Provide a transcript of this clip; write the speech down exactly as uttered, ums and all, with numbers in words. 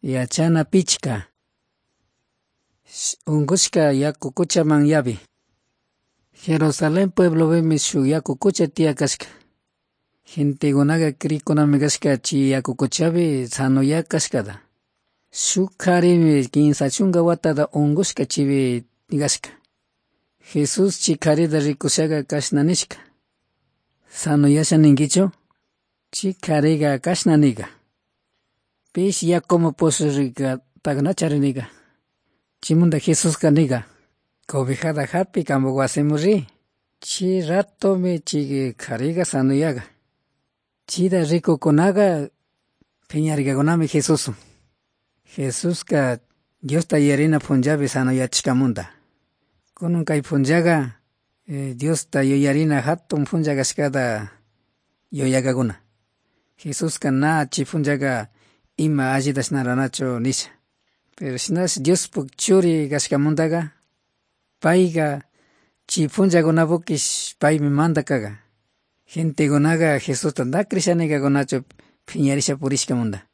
yachana pichka ungushka yaku kuchaman yabi. Jerusalén pueblo bemi shuk yaku kucha tiyakashka. Gentekunaga krikunami kashka chi yaku kuchapi sanuyakashkata. Shuk karimi kinsa chunka watata ungushka chibi kashka. Jesus chi karita rikushaka kashna nishka. Sanuyasha ninkichu? Chi kariga kashna nika. Pish yakumun pushurika takna charinika. Chimunta Jesuska nika. Cobijata hapi kampo wasimun ri. Chi ratomi chi kariga sanuyaga. Chida rikukunaga piñarikakunami Jesus. Jesuska Diosta yarina punllapi sanuyachishkamunta. Kunan kay punllaga eh, Diosta yuyarina hatun punlla kashkata yuyakakuna. Jesuska na chi punllaga ima allitash naranachu nisha. Pero shinash Diospuk churi kashkamuntaga payga chi punllakunapukish paymi mantakaga. Gentekunaga Jesusta na krishanikakunachu piñarisha purishkamunda.